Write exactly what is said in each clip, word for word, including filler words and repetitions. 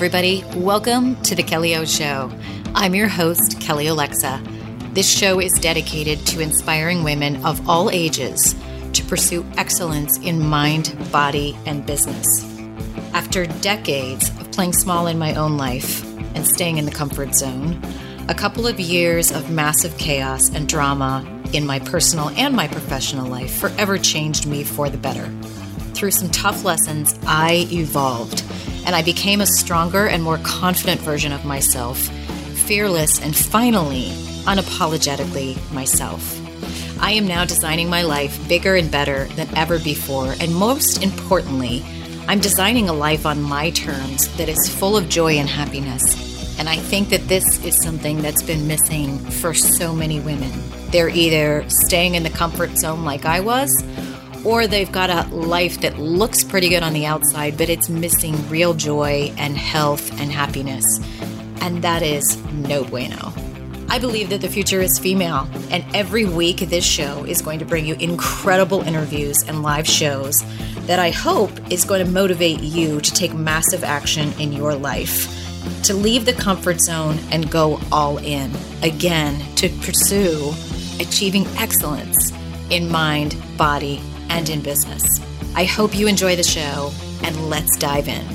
everybody. Welcome to The Kelly O Show. I'm your host, Kelly Alexa. This show is dedicated to inspiring women of all ages to pursue excellence in mind, body, and business. After decades of playing small in my own life and staying in the comfort zone, a couple of years of massive chaos and drama in my personal and my professional life forever changed me for the better. Through some tough lessons, I evolved, and I became a stronger and more confident version of myself, fearless and finally, unapologetically myself. I am now designing my life bigger and better than ever before, and most importantly, I'm designing a life on my terms that is full of joy and happiness. And I think that this is something that's been missing for so many women. They're either staying in the comfort zone like I was, or they've got a life that looks pretty good on the outside, but it's missing real joy and health and happiness. And that is no bueno. I believe that the future is female, and every week this show is going to bring you incredible interviews and live shows that I hope is going to motivate you to take massive action in your life, to leave the comfort zone and go all in, again, to pursue achieving excellence in mind, body, and in business. I hope you enjoy the show, and let's dive in.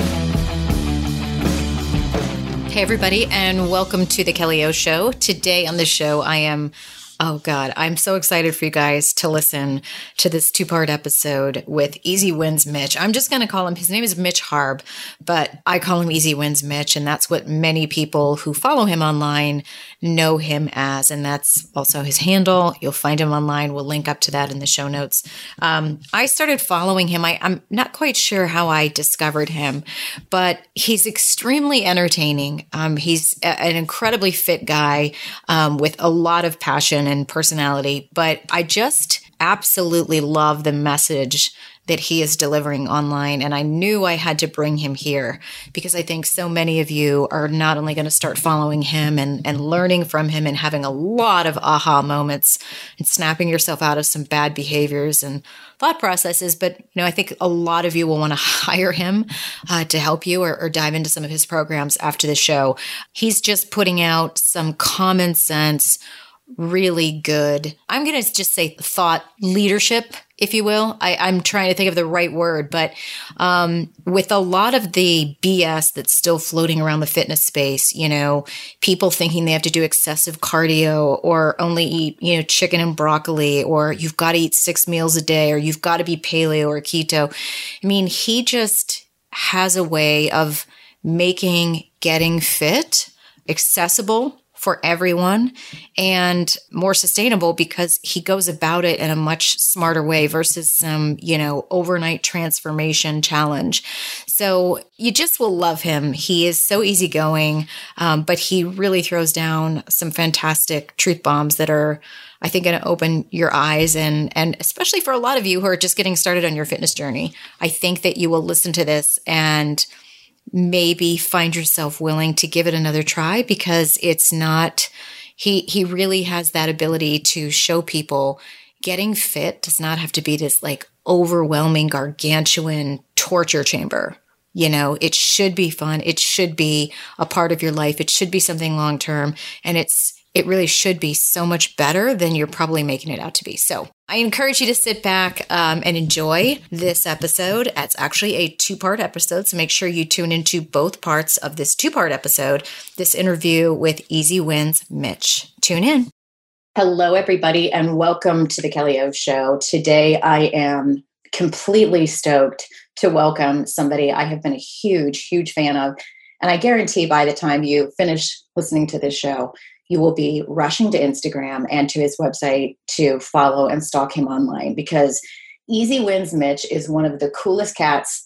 Hey everybody, and welcome to the Kelly O Show. Today on the show, I am, oh God, I'm so excited for you guys to listen to this two-part episode with Easy Wins Mitch. I'm just going to call him, his name is Mitch Harb, but I call him Easy Wins Mitch, and that's what many people who follow him online know him as, and that's also his handle. You'll find him online. We'll link up to that in the show notes. Um, I started following him. I, I'm not quite sure how I discovered him, but he's extremely entertaining. Um, he's a, an incredibly fit guy um, with a lot of passion and personality, but I just absolutely love the message that he is delivering online. And I knew I had to bring him here because I think so many of you are not only going to start following him and, and learning from him and having a lot of aha moments and snapping yourself out of some bad behaviors and thought processes, but you know, I think a lot of you will want to hire him uh, to help you or, or dive into some of his programs after the show. He's just putting out some common sense, really good, I'm going to just say thought leadership, if you will. I, I'm trying to think of the right word, but um, with a lot of the B S that's still floating around the fitness space, you know, people thinking they have to do excessive cardio or only eat, you know, chicken and broccoli, or you've got to eat six meals a day, or you've got to be paleo or keto. I mean, he just has a way of making getting fit accessible for everyone and more sustainable because he goes about it in a much smarter way versus some, you know, overnight transformation challenge. So you just will love him. He is so easygoing, um, but he really throws down some fantastic truth bombs that are, I think, going to open your eyes, and and especially for a lot of you who are just getting started on your fitness journey. I think that you will listen to this and maybe find yourself willing to give it another try because it's not, he, he really has that ability to show people getting fit does not have to be this like overwhelming, gargantuan torture chamber. You know, it should be fun. It should be a part of your life. It should be something long-term. And it's, it really should be so much better than you're probably making it out to be. So I encourage you to sit back um, and enjoy this episode. It's actually a two-part episode, so make sure you tune into both parts of this two-part episode, this interview with Easy Wins Mitch. Tune in. Hello, everybody, and welcome to the Kelly O Show. Today, I am completely stoked to welcome somebody I have been a huge, huge fan of, and I guarantee by the time you finish listening to this show, you will be rushing to Instagram and to his website to follow and stalk him online because Easy Wins Mitch is one of the coolest cats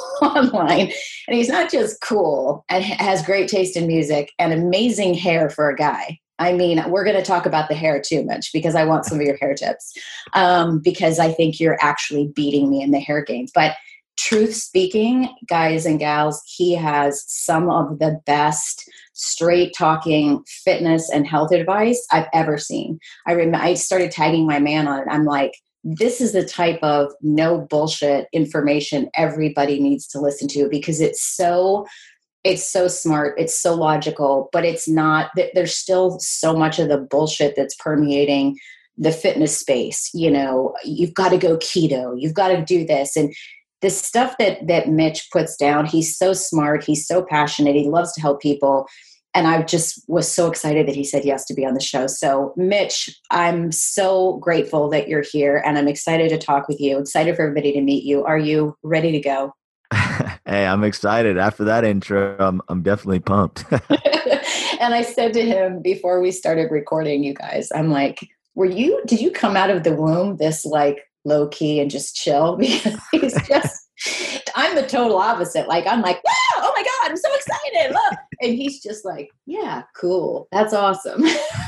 online. And he's not just cool and has great taste in music and amazing hair for a guy. I mean, we're going to talk about the hair too, Mitch, because I want some of your hair tips um, because I think you're actually beating me in the hair games. But truth speaking, guys and gals, he has some of the best straight talking fitness and health advice I've ever seen. I rem- I started tagging my man on it. I'm like, this is the type of no bullshit information everybody needs to listen to because it's so It's so smart. It's so logical, but it's not that there's still so much of the bullshit that's permeating the fitness space. You know, you've got to go keto. You've got to do this. And the stuff that, that Mitch puts down, he's so smart. He's so passionate. He loves to help people. And I just was so excited that he said yes to be on the show. So Mitch, I'm so grateful that you're here and I'm excited to talk with you. Excited for everybody to meet you. Are you ready to go? Hey, I'm excited. After that intro, I'm I'm definitely pumped. And I said to him before we started recording, you guys, I'm like, were you, did you come out of the womb this like low key and just chill? Because he's just, I'm the total opposite. Like, I'm like, wow, oh my God, I'm so excited. Look. And he's just like, yeah, cool. That's awesome.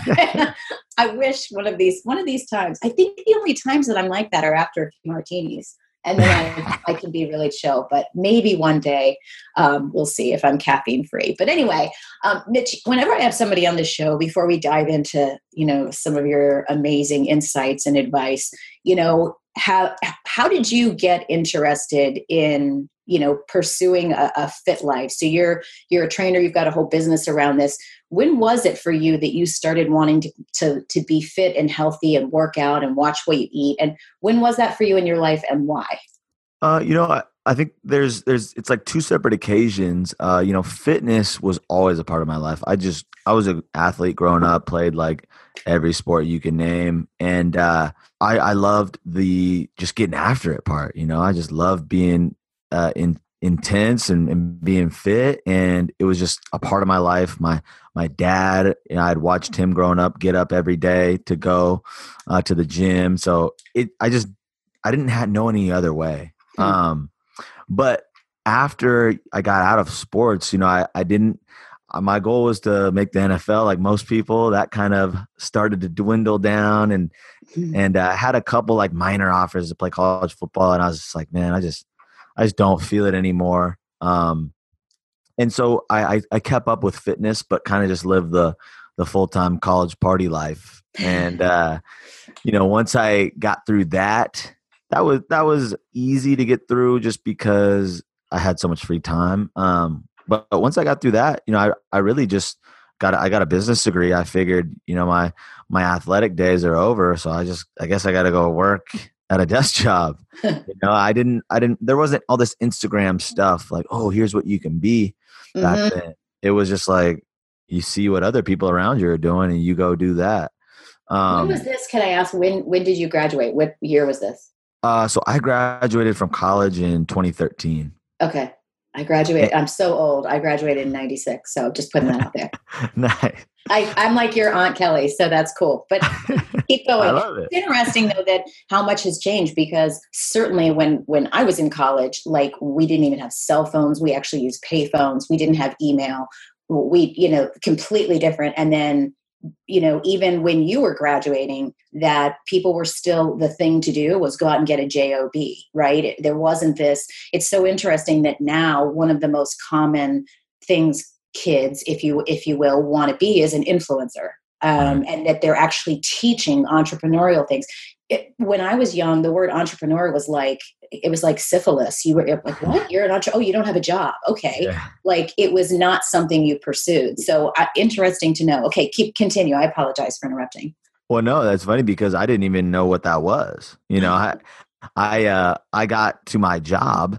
I wish one of these, one of these times, I think the only times that I'm like that are after a few martinis. And then I, I can be really chill, but maybe one day um, we'll see if I'm caffeine free. But anyway, um, Mitch, whenever I have somebody on the show, before we dive into, you know, some of your amazing insights and advice, you know, how, how did you get interested in, you know, pursuing a, a fit life? So you're, you're a trainer, you've got a whole business around this. When was it for you that you started wanting to, to, to be fit and healthy and work out and watch what you eat? And when was that for you in your life and why? Uh, you know, I, I think there's, there's, it's like two separate occasions. Uh, you know, fitness was always a part of my life. I just, I was an athlete growing up, played like every sport you can name. And, uh, I, I loved the just getting after it part, you know, I just loved being, uh, in, intense and, and being fit. And it was just a part of my life. My, my dad, you know, I'd watched him growing up, get up every day to go, uh, to the gym. So it, I just, I didn't have, know any other way. Um, but after I got out of sports, you know, I, I didn't, uh, my goal was to make the N F L like most people. That kind of started to dwindle down and, and I uh, had a couple like minor offers to play college football. And I was just like, man, I just, I just don't feel it anymore. Um, and so I, I, I kept up with fitness, but kind of just lived the, the full-time college party life. And, uh, you know, once I got through that, That was that was easy to get through just because I had so much free time. Um, but, but once I got through that, you know, I, I really just got I got a business degree. I figured, you know, my my athletic days are over, so I just I guess I got to go work at a desk job. You know, I didn't I didn't there wasn't all this Instagram stuff like, oh, here's what you can be back mm-hmm. then. It was just like you see what other people around you are doing, and you go do that. Um, when was this? Can I ask when when did you graduate? What year was this? Uh, so I graduated from college in twenty thirteen. Okay. I graduated. I'm so old. I graduated in ninety-six. So just putting that out there. Nice. I, I'm like your Aunt Kelly. So that's cool. But keep going. I love it. It's interesting though that how much has changed because certainly when, when I was in college, like we didn't even have cell phones. We actually used pay phones. We didn't have email. We, you know, completely different. And then you know, even when you were graduating, that people were still, the thing to do was go out and get a job, right? It, there wasn't this, it's so interesting that now one of the most common things kids, if you, if you will, want to be is an influencer. Um, and that they're actually teaching entrepreneurial things. It, when I was young, the word entrepreneur was like, it was like syphilis. You were like, what? You're an entrepreneur? Oh, you don't have a job. Okay. Yeah. Like it was not something you pursued. So uh, interesting to know. Okay. Keep continue. I apologize for interrupting. Well, no, that's funny because I didn't even know what that was. You know, I, I, uh, I got to my job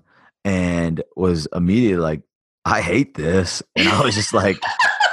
and was immediately like, I hate this. And I was just like,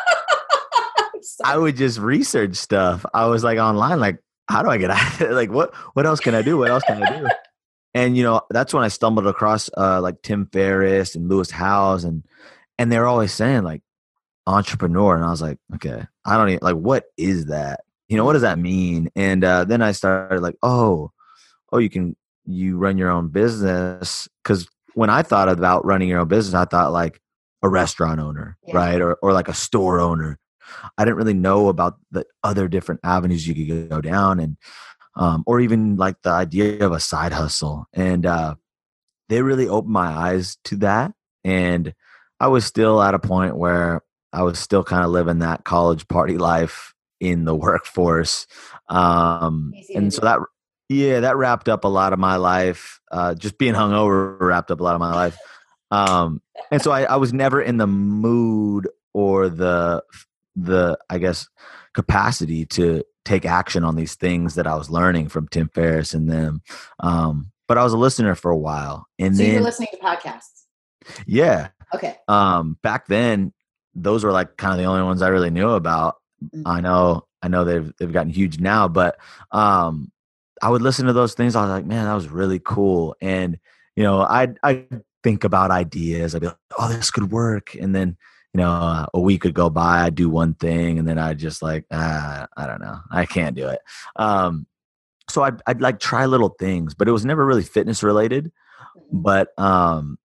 I would just research stuff. I was like online, like, how do I get out of it? Like, what, what else can I do? What else can I do? And, you know, that's when I stumbled across uh, like Tim Ferriss and Lewis Howes and, and they're always saying like entrepreneur. And I was like, okay, I don't even like, what is that? You know, what does that mean? And uh, then I started like, oh, oh, you can, you run your own business. Cause when I thought about running your own business, I thought like a restaurant owner, yeah. right? Or, or like a store owner. I didn't really know about the other different avenues you could go down and, um, or even like the idea of a side hustle. And, uh, they really opened my eyes to that. And I was still at a point where I was still kind of living that college party life in the workforce. Um, and so that, yeah, that wrapped up a lot of my life. Uh, just being hungover wrapped up a lot of my life. Um, and so I, I was never in the mood or the the I guess capacity to take action on these things that I was learning from Tim Ferriss and them. Um, but I was a listener for a while, and So you were then listening to podcasts. yeah, Okay. um, back then those were like kind of the only ones I really knew about. Mm. I know I know they've they've gotten huge now, but um, I would listen to those things. I was like, man, that was really cool, and you know, I I think about ideas. I'd be like, oh, this could work. And then, you know, uh, a week would go by, I'd do one thing. And then I'd just like, ah, I don't know. I can't do it. Um, so I'd, I'd like try little things, but it was never really fitness related. But um,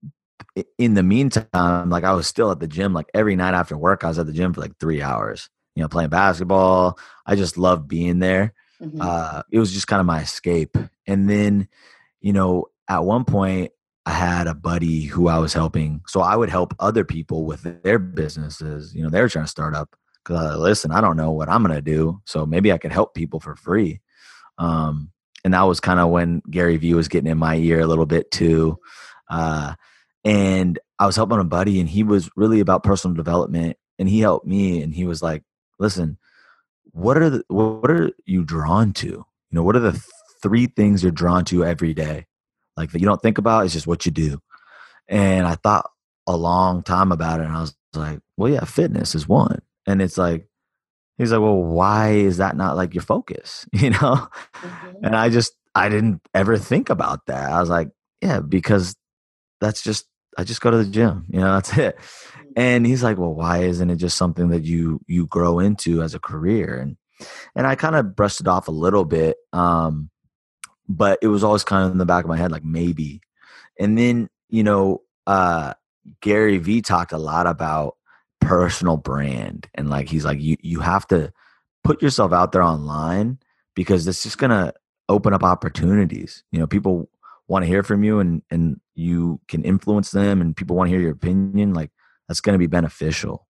in the meantime, like I was still at the gym, like every night after work, I was at the gym for like three hours, you know, playing basketball. I just loved being there. Mm-hmm. Uh, it was just kind of my escape. And then, you know, at one point I had a buddy who I was helping. So I would help other people with their businesses. You know, they were trying to start up because I listen, I don't know what I'm going to do. So maybe I could help people for free. Um, and that was kind of when Gary Vee was getting in my ear a little bit too. Uh, and I was helping a buddy and he was really about personal development and he helped me. And he was like, listen, what are the, what are you drawn to? You know, what are the th- three things you're drawn to every day? Like that you don't think about, it's just what you do. And I thought a long time about it and I was like, well, yeah, fitness is one. And it's like, he's like, well, why is that not like your focus? You know? Mm-hmm. And I just, I didn't ever think about that. I was like, yeah, because that's just, I just go to the gym, you know, that's it. And he's like, well, why isn't it just something that you, you grow into as a career? And, and I kind of brushed it off a little bit. Um, but it was always kind of in the back of my head, like maybe. And then, you know, uh, Gary Vee talked a lot about personal brand. And like, he's like, you, you have to put yourself out there online because it's just going to open up opportunities. You know, people want to hear from you and, and you can influence them and people want to hear your opinion. Like that's going to be beneficial.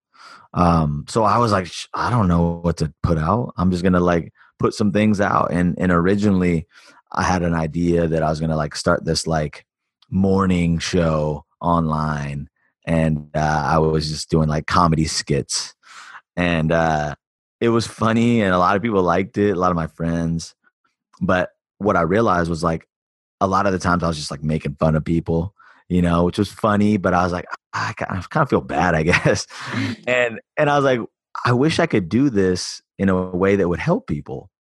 Um, so I was like, I don't know what to put out. I'm just going to like put some things out. And, and originally I had an idea that I was going to like start this like morning show online. And, uh, I was just doing like comedy skits and, uh, it was funny and a lot of people liked it. A lot of my friends, but what I realized was like, a lot of the times I was just like making fun of people, you know, which was funny, but I was like, I kind of feel bad, I guess. And, and I was like, I wish I could do this in a way that would help people.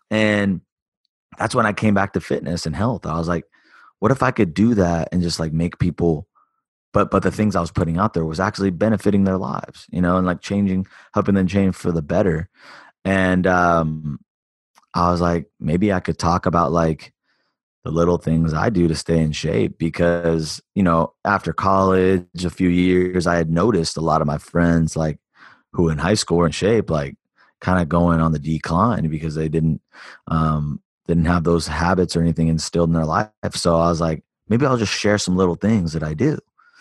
And that's when I came back to fitness and health. I was like, what if I could do that and just like make people, but, but the things I was putting out there was actually benefiting their lives, you know, and like changing, helping them change for the better. And, um, I was like, maybe I could talk about like, the little things I do to stay in shape because, you know, after college, a few years, I had noticed a lot of my friends like who in high school were in shape, like kind of going on the decline because they didn't, um, didn't have those habits or anything instilled in their life. So I was like, maybe I'll just share some little things that I do.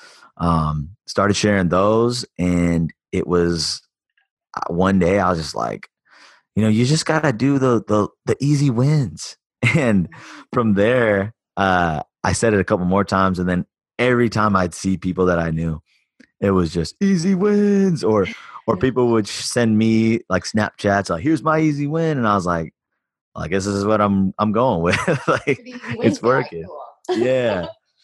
Um, started sharing those and it was uh, one day I was just like, you know, you just got to do the, the, the easy wins. And from there, uh, I said it a couple more times. And then every time I'd see people that I knew, it was just easy wins or, or people would send me like Snapchats, like, here's my easy win. And I was like, I guess this is what I'm, I'm going with. Like it's working. Cool. Yeah.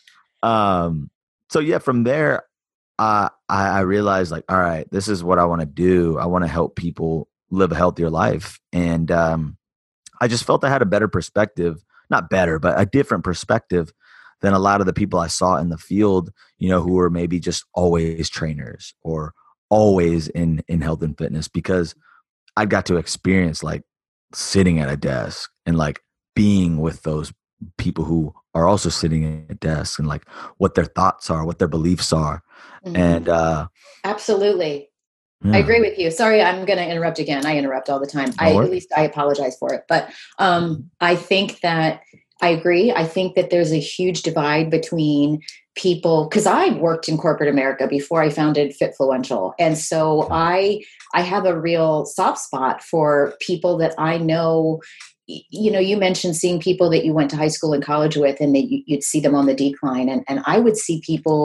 Um, so yeah, from there, uh, I, I realized like, all right, this is what I want to do. I want to help people live a healthier life. And, um, I just felt I had a better perspective, not better, but a different perspective than a lot of the people I saw in the field, you know, who were maybe just always trainers or always in, in health and fitness because I got to experience like sitting at a desk and like being with those people who are also sitting at a desk and like what their thoughts are, what their beliefs are. Mm-hmm. And, uh, absolutely. Yeah. I agree with you. Sorry, I'm going to interrupt again. I interrupt all the time. No I worries. At least I apologize for it. But um, I think that I agree. I think that there's a huge divide between people because I worked in corporate America before I founded Fitfluential, and so okay. I I have a real soft spot for people that I know. You know, you mentioned seeing people that you went to high school and college with, and that you, you'd see them on the decline, and and I would see people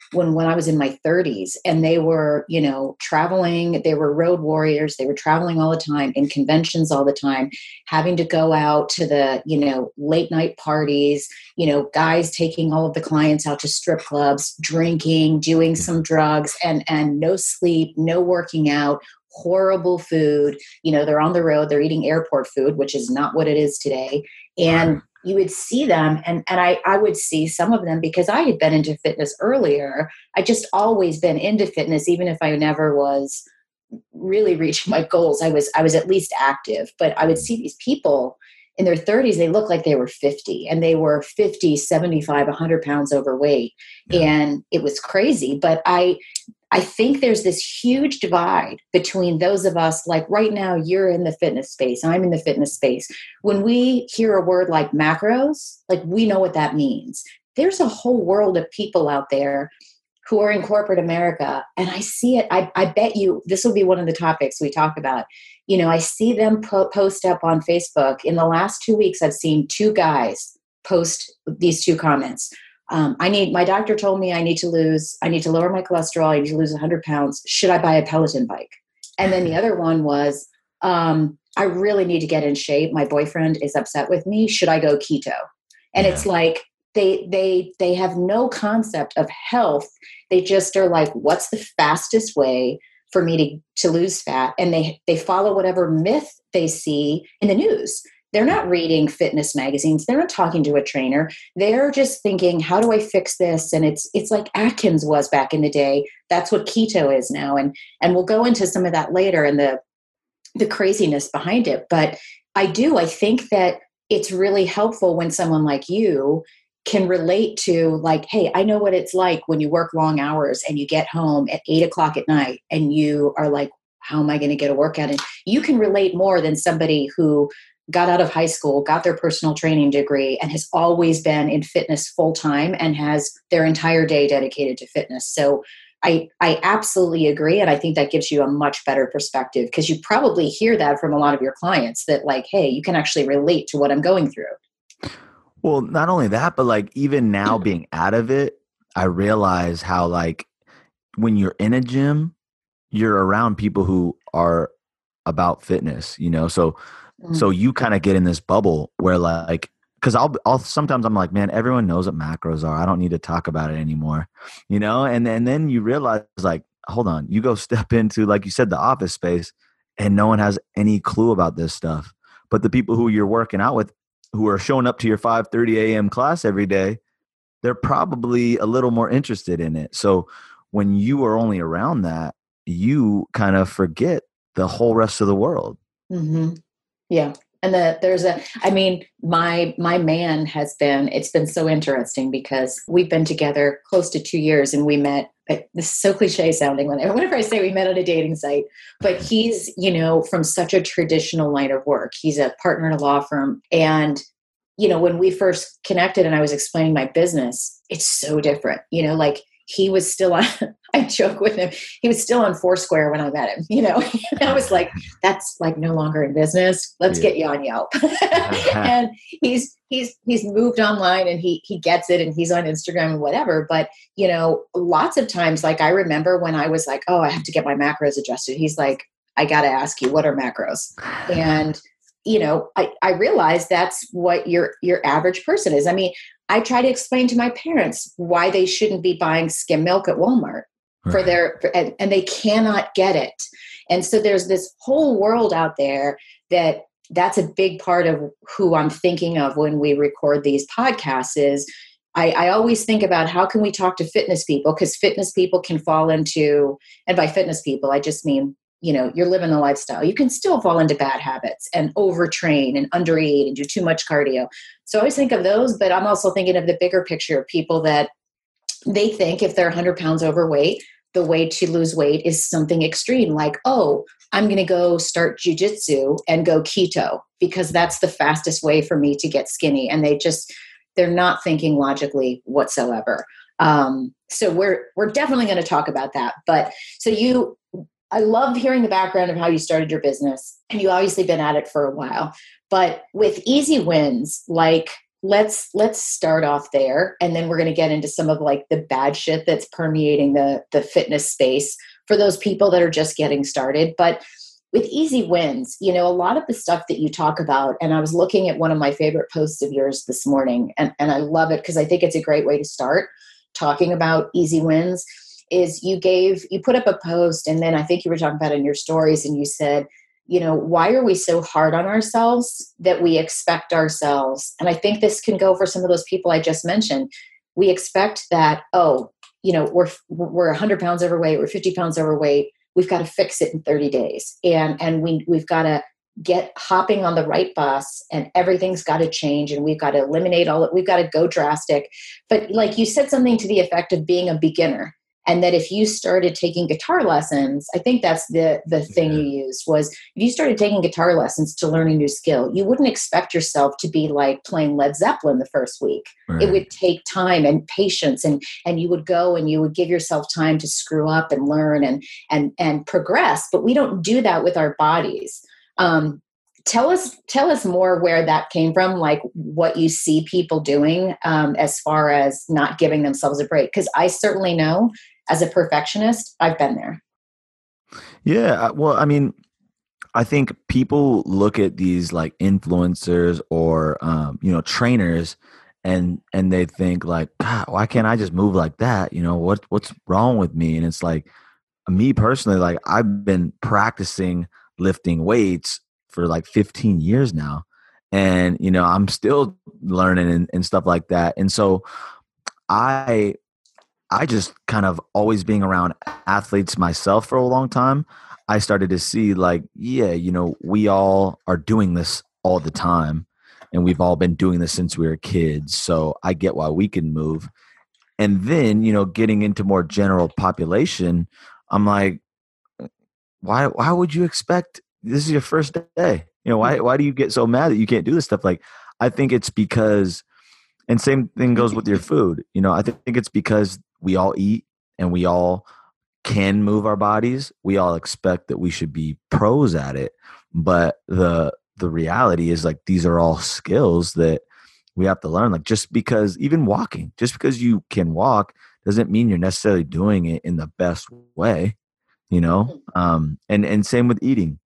when, when I was in my thirties, and they were, you know, traveling, they were road warriors. They were traveling all the time, in conventions all the time, having to go out to the, you know, late night parties, you know, guys taking all of the clients out to strip clubs, drinking, doing some drugs, and, and no sleep, no working out, horrible food. You know, they're on the road, they're eating airport food, which is not what it is today. And you would see them, and, and I, I would see some of them because I had been into fitness earlier. I just always been into fitness, even if I never was really reaching my goals. I was, I was at least active, but I would see these people in their thirties, they looked like they were fifty, and they were fifty, seventy-five, one hundred pounds overweight. Yeah. And it was crazy. But I, I think there's this huge divide between those of us, like right now, you're in the fitness space, I'm in the fitness space. When we hear a word like macros, like we know what that means. There's a whole world of people out there who are in corporate America. And I see it. I, I bet you this will be one of the topics we talk about. You know, I see them po- post up on Facebook. In the last two weeks, I've seen two guys post these two comments. Um, I need, my doctor told me I need to lose, I need to lower my cholesterol. I need to lose one hundred pounds. Should I buy a Peloton bike? And then the other one was, um, I really need to get in shape. My boyfriend is upset with me. Should I go keto? And yeah. It's like, they, they, they have no concept of health. They just are like, what's the fastest way for me to, to lose fat? And they, they follow whatever myth they see in the news. They're not reading fitness magazines. They're not talking to a trainer. They're just thinking, how do I fix this? And it's it's like Atkins was back in the day. That's what keto is now. And and we'll go into some of that later and the the craziness behind it. But I do, I think that it's really helpful when someone like you can relate to, like, hey, I know what it's like when you work long hours and you get home at eight o'clock at night and you are like, how am I going to get a workout in? You can relate more than somebody who got out of high school, got their personal training degree, and has always been in fitness full time and has their entire day dedicated to fitness. So I, I absolutely agree. And I think that gives you a much better perspective, because you probably hear that from a lot of your clients that, like, hey, you can actually relate to what I'm going through. Well, not only that, but like even now being out of it, I realize how, like, when you're in a gym, you're around people who are about fitness, you know? So, mm. so you kind of get in this bubble where, like, cause I'll, I'll, sometimes I'm like, man, everyone knows what macros are. I don't need to talk about it anymore, you know? And, and then you realize, like, hold on, you go step into, like you said, the office space, and no one has any clue about this stuff. But the people who you're working out with, who are showing up to your five thirty a.m. class every day, they're probably a little more interested in it. So when you are only around that, you kind of forget the whole rest of the world. Mm-hmm. Yeah. And the, there's a, I mean, my, my man has been, it's been so interesting because we've been together close to two years and we met, this is so cliche sounding whenever I say we met on a dating site, but he's, you know, from such a traditional line of work. He's a partner in a law firm. And, you know, when we first connected and I was explaining my business, it's so different, you know, like he was still on, I joke with him, he was still on Foursquare when I met him, you know, and I was like, that's like no longer in business. Let's yeah. get you on Yelp. And he's, he's, he's moved online and he, he gets it and he's on Instagram and whatever. But, you know, lots of times, like I remember when I was like, oh, I have to get my macros adjusted. He's like, I got to ask you, what are macros? And, you know, I, I realized that's what your, your average person is. I mean, I try to explain to my parents why they shouldn't be buying skim milk at Walmart right. for their, for, and, and they cannot get it. And so there's this whole world out there that that's a big part of who I'm thinking of when we record these podcasts is I, I always think about how can we talk to fitness people, because fitness people can fall into, and by fitness people, I just mean, you know, you're living the lifestyle. You can still fall into bad habits and overtrain and undereat and do too much cardio. So I always think of those, but I'm also thinking of the bigger picture of people that they think if they're one hundred pounds overweight, the way to lose weight is something extreme, like, oh, I'm going to go start jujitsu and go keto because that's the fastest way for me to get skinny. And they just, they're not thinking logically whatsoever. Um, so we're, we're definitely going to talk about that. But so you, I love hearing the background of how you started your business, and you've obviously been at it for a while, but with Easy Wins, like let's let's start off there, and then we're going to get into some of like the bad shit that's permeating the the fitness space for those people that are just getting started. But with easy wins, you know, a lot of the stuff that you talk about, and I was looking at one of my favorite posts of yours this morning, and, and I love it because I think it's a great way to start talking about easy wins, is you gave, you put up a post, and then I think you were talking about it in your stories, and you said, you know, why are we so hard on ourselves that we expect ourselves? And I think this can go for some of those people I just mentioned. We expect that, oh, you know, we're, we're one hundred pounds overweight, we're fifty pounds overweight. We've got to fix it in thirty days. And, and we, we've got to get hopping on the right bus, and everything's got to change, and we've got to eliminate all it. We've got to go drastic. But like you said, something to the effect of being a beginner. And that if you started taking guitar lessons, I think that's the, the thing you used was if you started taking guitar lessons to learn a new skill, you wouldn't expect yourself to be like playing Led Zeppelin the first week. Right. It would take time and patience, and, and you would go and you would give yourself time to screw up and learn and, and, and progress. But we don't do that with our bodies. Um, tell us, tell us more where that came from, like what you see people doing um, as far as not giving themselves a break. Because I certainly know, as a perfectionist, I've been there. Yeah. Well, I mean, I think people look at these like influencers or, um, you know, trainers, and, and they think like, God, why can't I just move like that? You know, what, what's wrong with me? And it's like, me personally, like I've been practicing lifting weights for like fifteen years now. And, you know, I'm still learning and, and stuff like that. And so I, I just kind of always being around athletes myself for a long time, I started to see like, yeah, you know, we all are doing this all the time, and we've all been doing this since we were kids. So I get why we can move. And then, you know, getting into more general population, I'm like, why, why would you expect this is your first day? You know, why, why do you get so mad that you can't do this stuff? Like, I think it's because, and same thing goes with your food. You know, I think it's because we all eat and we all can move our bodies. We all expect that we should be pros at it. But the the reality is like these are all skills that we have to learn. Like just because even walking, just because you can walk doesn't mean you're necessarily doing it in the best way, you know? Um, and, and same with eating.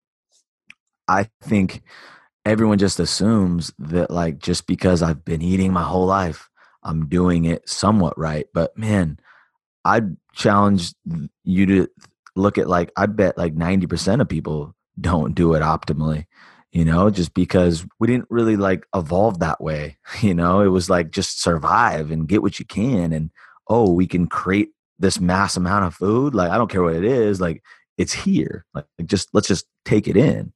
I think everyone just assumes that like just because I've been eating my whole life, I'm doing it somewhat right. But man, I'd challenge you to look at like, I bet like ninety percent of people don't do it optimally, you know, just because we didn't really like evolve that way. You know, it was like just survive and get what you can. And, oh, we can create this mass amount of food. Like, I don't care what it is. Like it's here. Like, just, let's just take it in.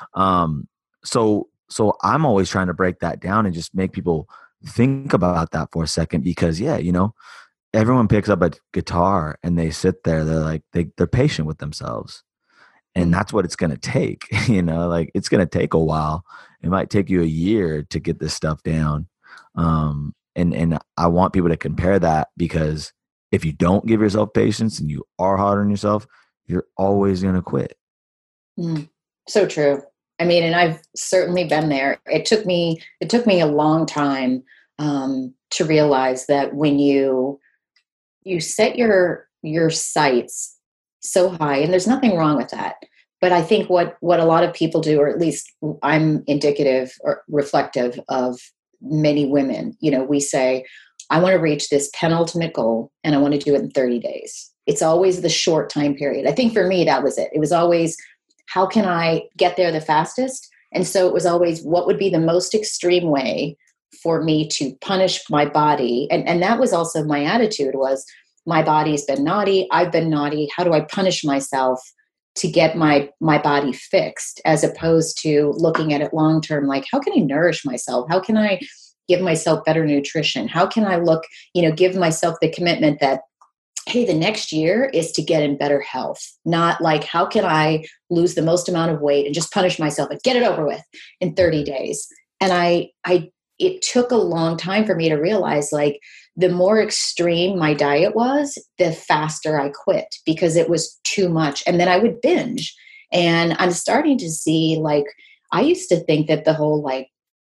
Um, so, so I'm always trying to break that down and just make people think about that for a second, because yeah, you know, everyone picks up a guitar and they sit there, they're like, they, they're patient with themselves. And that's what it's going to take, you know, like it's going to take a while. It might take you a year to get this stuff down. Um, and, and I want people to compare that, because if you don't give yourself patience and you are hard on yourself, you're always going to quit. Mm, so true. I mean, and I've certainly been there. It took me, it took me a long time um, to realize that when you, you set your, your sights so high, and there's nothing wrong with that. But I think what, what a lot of people do, or at least I'm indicative or reflective of many women, you know, we say, I want to reach this penultimate goal and I want to do it in thirty days. It's always the short time period. I think for me, that was it. It was always, how can I get there the fastest? And so it was always, what would be the most extreme way for me to punish my body? And, and that was also my attitude was, my body's been naughty. I've been naughty. How do I punish myself to get my, my body fixed, as opposed to looking at it long-term? Like, how can I nourish myself? How can I give myself better nutrition? How can I look, you know, give myself the commitment that, hey, the next year is to get in better health, not like, how can I lose the most amount of weight and just punish myself and get it over with in thirty days. And I, I, it took a long time for me to realize, like, the more extreme my diet was, the faster I quit, because it was too much. And then I would binge. And I'm starting to see, like, I used to think that the whole like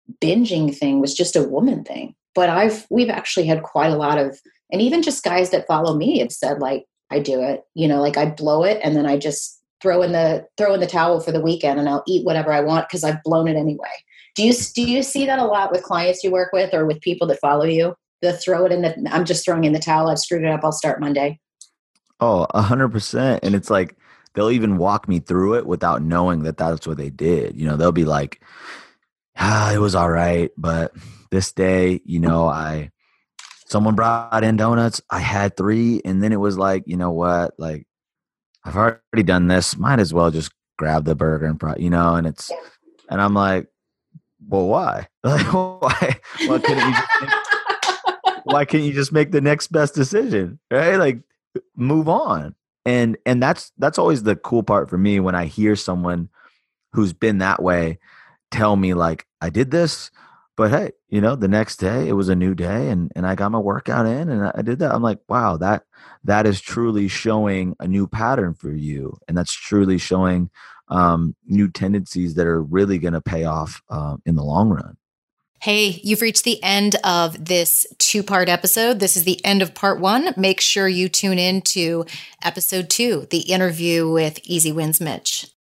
binging thing was just a woman thing. But I've, we've actually had quite a lot of, and even just guys that follow me have said like, I do it, you know, like I blow it and then I just throw in the, throw in the towel for the weekend and I'll eat whatever I want because I've blown it anyway. Do you, do you see that a lot with clients you work with or with people that follow you? The throw it in the, I'm just throwing in the towel. I've screwed it up. I'll start Monday. Oh, a hundred percent. And it's like, they'll even walk me through it without knowing that that's what they did. You know, they'll be like, ah, it was all right. But this day, you know, I, someone brought in donuts. I had three. And then it was like, you know what? Like, I've already done this. Might as well just grab the burger and, pro- you know, and it's, and I'm like, well, why? Like, why? Why couldn't you just make, why can't you just make the next best decision? Right? Like, move on. And, and that's, that's always the cool part for me when I hear someone who's been that way tell me like, I did this, but hey, you know, the next day it was a new day and, and I got my workout in and I did that. I'm like, wow, that, that is truly showing a new pattern for you. And that's truly showing um, new tendencies that are really going to pay off um, in the long run. Hey, you've reached the end of this two-part episode. This is the end of part one. Make sure you tune in to episode two, the interview with Easy Wins Mitch.